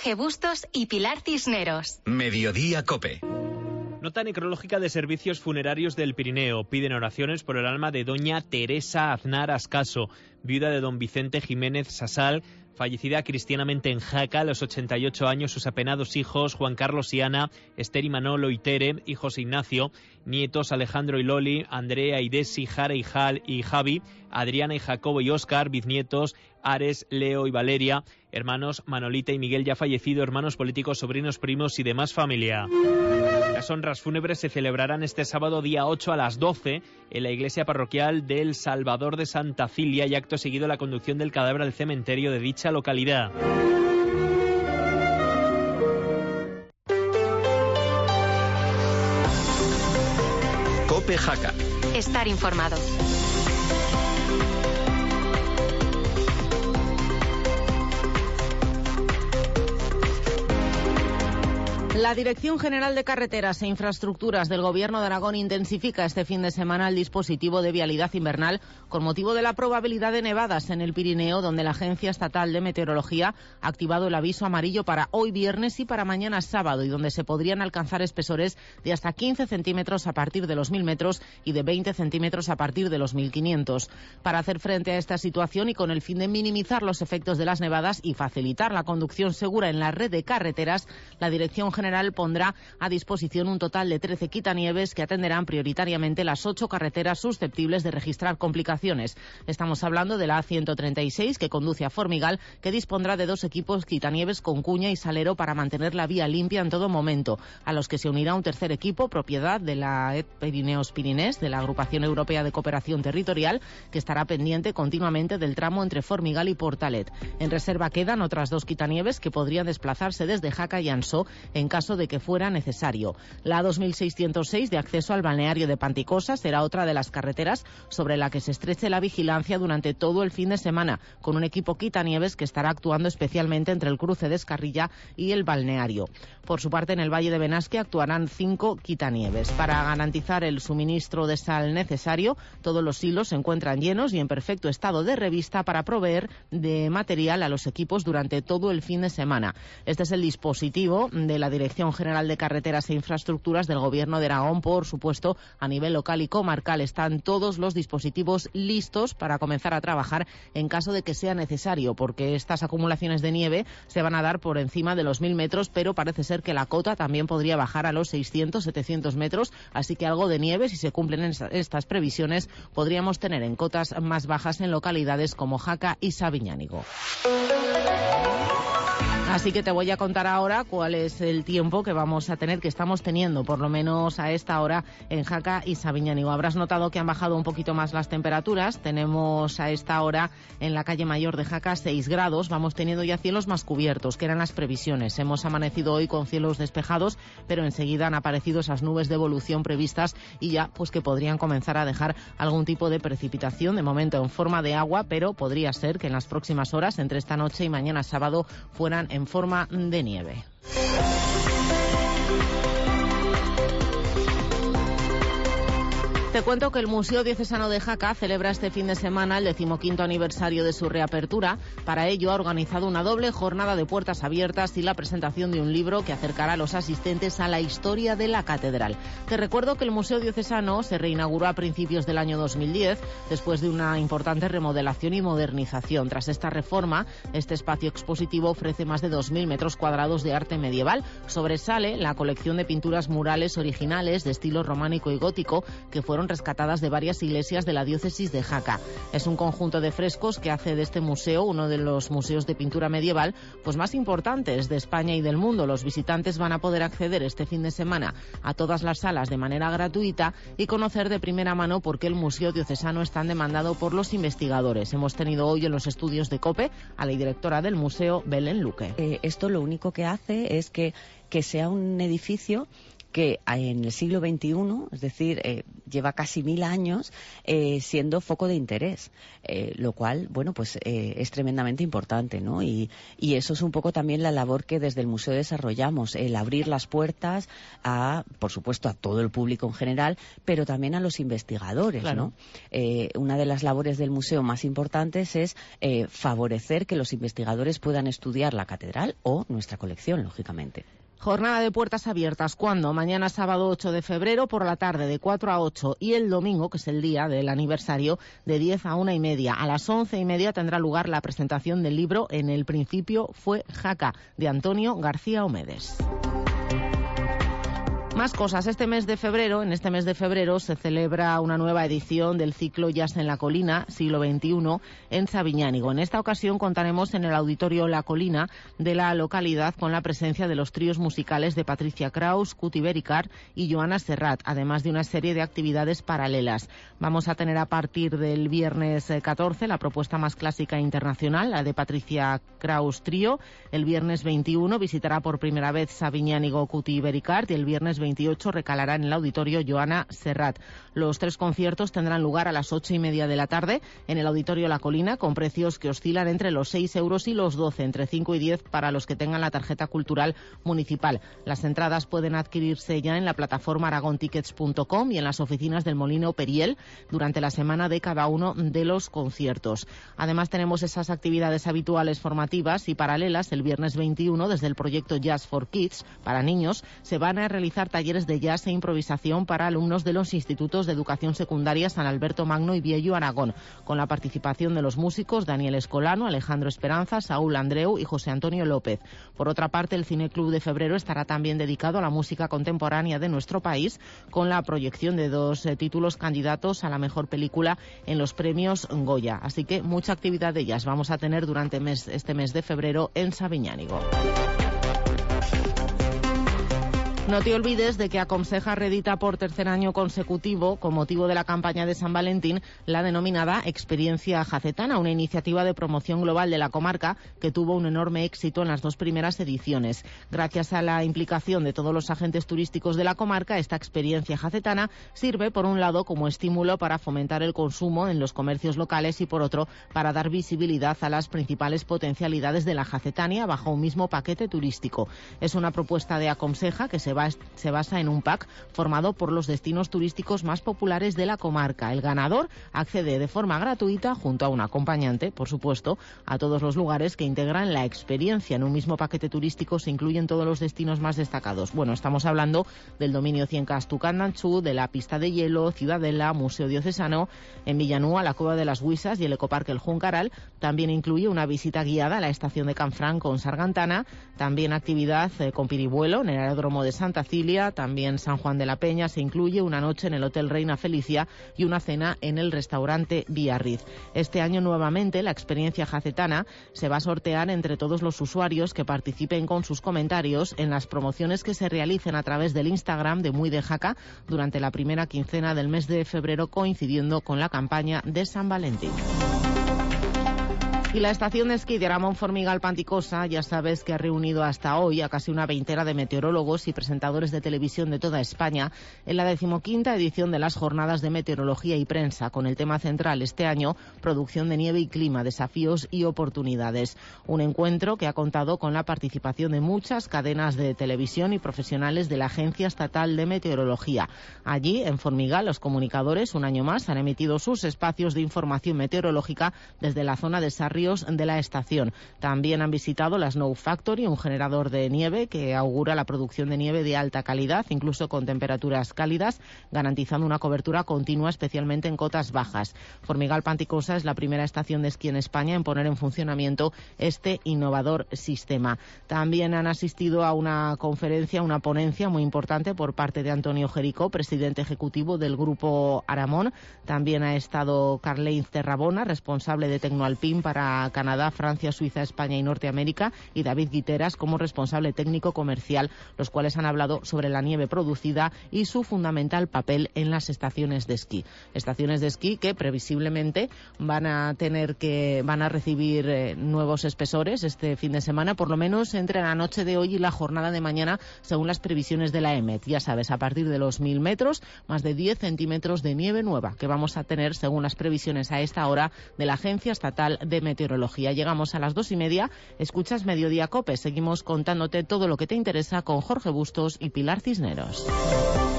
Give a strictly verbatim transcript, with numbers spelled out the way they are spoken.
Jorge Bustos y Pilar Cisneros. Mediodía Cope. Nota necrológica de Servicios Funerarios del Pirineo. Piden oraciones por el alma de doña Teresa Aznar Ascaso, viuda de don Vicente Jiménez Sasal, fallecida cristianamente en Jaca a los ochenta y ocho años. Sus apenados hijos Juan Carlos y Ana, Esther y Manolo y Tere, hijos Ignacio, nietos Alejandro y Loli, Andrea y Desi, Jara y Jal y Javi, Adriana y Jacobo y Óscar, bisnietos Ares, Leo y Valeria, hermanos Manolita y Miguel ya fallecido, hermanos políticos, sobrinos, primos y demás familia. Las honras fúnebres se celebrarán este sábado día ocho a las doce en la iglesia parroquial del Salvador de Santa Cilia y acto seguido la conducción del cadáver al cementerio de dicha localidad. Cope Jaca. Estar informado. La Dirección General de Carreteras e Infraestructuras del Gobierno de Aragón intensifica este fin de semana el dispositivo de vialidad invernal con motivo de la probabilidad de nevadas en el Pirineo, donde la Agencia Estatal de Meteorología ha activado el aviso amarillo para hoy viernes y para mañana sábado, y donde se podrían alcanzar espesores de hasta quince centímetros a partir de los mil metros y de veinte centímetros a partir de los mil quinientos. Para hacer frente a esta situación y con el fin de minimizar los efectos de las nevadas y facilitar la conducción segura en la red de carreteras, la Dirección General General pondrá a disposición un total de trece quitanieves que atenderán prioritariamente las ocho carreteras susceptibles de registrar complicaciones. Estamos hablando de la A ciento treinta y seis, que conduce a Formigal, que dispondrá de dos equipos quitanieves con cuña y salero para mantener la vía limpia en todo momento, a los que se unirá un tercer equipo, propiedad de la E D Pirineos Pirinés, de la Agrupación Europea de Cooperación Territorial, que estará pendiente continuamente del tramo entre Formigal y Portalet. En reserva quedan otras dos quitanieves que podrían desplazarse desde Jaca y Ansó en caso de que fuera necesario. La A dos mil seiscientos seis, de acceso al balneario de Panticosa, será otra de las carreteras sobre la que se estreche la vigilancia durante todo el fin de semana, con un equipo quitanieves que estará actuando especialmente entre el cruce de Escarrilla y el balneario. Por su parte, en el Valle de Benasque actuarán cinco quitanieves. Para garantizar el suministro de sal necesario, todos los silos se encuentran llenos y en perfecto estado de revista para proveer de material a los equipos durante todo el fin de semana. Este es el dispositivo de la Dirección General de Carreteras e Infraestructuras del Gobierno de Aragón. Por supuesto, a nivel local y comarcal están todos los dispositivos listos para comenzar a trabajar en caso de que sea necesario, porque estas acumulaciones de nieve se van a dar por encima de los mil metros, pero parece ser que la cota también podría bajar a los seiscientos, setecientos metros, así que algo de nieve, si se cumplen estas previsiones, podríamos tener en cotas más bajas en localidades como Jaca y Sabiñánigo. Así que te voy a contar ahora cuál es el tiempo que vamos a tener, que estamos teniendo, por lo menos a esta hora, en Jaca y Sabiñánigo. Habrás notado que han bajado un poquito más las temperaturas. Tenemos a esta hora en la calle Mayor de Jaca seis grados. Vamos teniendo ya cielos más cubiertos, que eran las previsiones. Hemos amanecido hoy con cielos despejados, pero enseguida han aparecido esas nubes de evolución previstas y ya pues que podrían comenzar a dejar algún tipo de precipitación, de momento en forma de agua, pero podría ser que en las próximas horas, entre esta noche y mañana sábado, fueran en forma de nieve. Te cuento que el Museo Diocesano de Jaca celebra este fin de semana el decimoquinto aniversario de su reapertura. Para ello ha organizado una doble jornada de puertas abiertas y la presentación de un libro que acercará a los asistentes a la historia de la catedral. Te recuerdo que el Museo Diocesano se reinauguró a principios del año dos mil diez después de una importante remodelación y modernización. Tras esta reforma, este espacio expositivo ofrece más de dos mil metros cuadrados de arte medieval. Sobresale la colección de pinturas murales originales de estilo románico y gótico que fueron rescatadas de varias iglesias de la diócesis de Jaca. Es un conjunto de frescos que hace de este museo uno de los museos de pintura medieval pues más importantes de España y del mundo. Los visitantes van a poder acceder este fin de semana a todas las salas de manera gratuita y conocer de primera mano por qué el Museo Diocesano es tan demandado por los investigadores. Hemos tenido hoy en los estudios de COPE a la directora del museo, Belén Luque. Eh, esto lo único que hace es que, que sea un edificio que en el siglo veintiuno, es decir, eh, lleva casi mil años eh, siendo foco de interés, eh, lo cual, bueno, pues eh, es tremendamente importante, ¿no? Y, y eso es un poco también la labor que desde el museo desarrollamos, el abrir las puertas a, por supuesto, a todo el público en general, pero también a los investigadores, claro. ¿no? Eh, una de las labores del museo más importantes es eh, favorecer que los investigadores puedan estudiar la catedral o nuestra colección, lógicamente. Jornada de puertas abiertas, ¿cuándo? Mañana sábado ocho de febrero por la tarde de cuatro a ocho y el domingo, que es el día del aniversario, de diez a una y media. A las once y media tendrá lugar la presentación del libro En el principio fue Jaca, de Antonio García Omedes. Más cosas. Este mes de febrero, en este mes de febrero, se celebra una nueva edición del ciclo Jazz en la Colina, siglo veintiuno, en Sabiñánigo. En esta ocasión contaremos en el Auditorio La Colina de la localidad con la presencia de los tríos musicales de Patricia Kraus, Cuti Bericar y Joana Serrat, además de una serie de actividades paralelas. Vamos a tener a partir del viernes catorce la propuesta más clásica e internacional, la de Patricia Kraus Trío. El viernes veintiuno visitará por primera vez Sabiñánigo Cuti Bericar y el viernes veintiocho recalará en el auditorio Joana Serrat. Los tres conciertos tendrán lugar a las ocho y media de la tarde en el auditorio La Colina, con precios que oscilan entre los seis euros y los doce, entre cinco y diez para los que tengan la tarjeta cultural municipal. Las entradas pueden adquirirse ya en la plataforma aragon tickets punto com y en las oficinas del Molino Periel durante la semana de cada uno de los conciertos. Además tenemos esas actividades habituales formativas y paralelas. El viernes veintiuno, desde el proyecto Jazz for Kids, para niños, se van a realizar talleres de jazz e improvisación para alumnos de los institutos de educación secundaria San Alberto Magno y Biello Aragón, con la participación de los músicos Daniel Escolano, Alejandro Esperanza, Saúl Andreu y José Antonio López. Por otra parte, el Cineclub de Febrero estará también dedicado a la música contemporánea de nuestro país, con la proyección de dos eh, títulos candidatos a la mejor película en los premios Goya. Así que mucha actividad de jazz vamos a tener durante mes, este mes de febrero en Sabiñánigo. No te olvides de que Aconseja reedita por tercer año consecutivo, con motivo de la campaña de San Valentín, la denominada Experiencia Jacetana, una iniciativa de promoción global de la comarca que tuvo un enorme éxito en las dos primeras ediciones. Gracias a la implicación de todos los agentes turísticos de la comarca, esta Experiencia Jacetana sirve, por un lado, como estímulo para fomentar el consumo en los comercios locales y, por otro, para dar visibilidad a las principales potencialidades de la Jacetania bajo un mismo paquete turístico. Es una propuesta de Aconseja que se se basa en un pack formado por los destinos turísticos más populares de la comarca. El ganador accede de forma gratuita, junto a un acompañante, por supuesto, a todos los lugares que integran la experiencia. En un mismo paquete turístico se incluyen todos los destinos más destacados. Bueno, estamos hablando del dominio Ciencas Tucandantxú, de la pista de hielo, Ciudadela, Museo Diocesano, en Villanúa, la Cueva de las Huisas y el Ecoparque El Juncaral. También incluye una visita guiada a la estación de Canfranc con Sargantana, también actividad eh, con piribuelo en el aeródromo de Santa Cilia, también San Juan de la Peña. Se incluye una noche en el Hotel Reina Felicia y una cena en el restaurante Biarritz. Este año nuevamente la Experiencia Jacetana se va a sortear entre todos los usuarios que participen con sus comentarios en las promociones que se realicen a través del Instagram de Muy de Jaca durante la primera quincena del mes de febrero, coincidiendo con la campaña de San Valentín. Y la estación de esquí de Aramón Formigal Panticosa, ya sabes que ha reunido hasta hoy a casi una veintena de meteorólogos y presentadores de televisión de toda España en la decimoquinta edición de las Jornadas de Meteorología y Prensa, con el tema central este año, producción de nieve y clima, desafíos y oportunidades. Un encuentro que ha contado con la participación de muchas cadenas de televisión y profesionales de la Agencia Estatal de Meteorología. Allí, en Formigal, los comunicadores, un año más, han emitido sus espacios de información meteorológica desde la zona de Sarrión de la estación. También han visitado la Snow Factory, un generador de nieve que augura la producción de nieve de alta calidad, incluso con temperaturas cálidas, garantizando una cobertura continua, especialmente en cotas bajas. Formigal Panticosa es la primera estación de esquí en España en poner en funcionamiento este innovador sistema. También han asistido a una conferencia, una ponencia muy importante por parte de Antonio Jericó, presidente ejecutivo del Grupo Aramón. También ha estado Carlein Terrabona, responsable de Tecnoalpín para para Canadá, Francia, Suiza, España y Norteamérica, y David Guiteras como responsable técnico comercial, los cuales han hablado sobre la nieve producida y su fundamental papel en las estaciones de esquí. Estaciones de esquí que previsiblemente van a tener que van a recibir eh, nuevos espesores este fin de semana, por lo menos entre la noche de hoy y la jornada de mañana, según las previsiones de la EMET. Ya sabes, a partir de los mil metros, más de diez centímetros de nieve nueva que vamos a tener según las previsiones a esta hora de la Agencia Estatal de Meteorología. Llegamos a las dos y media, escuchas Mediodía COPE. Seguimos contándote todo lo que te interesa con Jorge Bustos y Pilar Cisneros.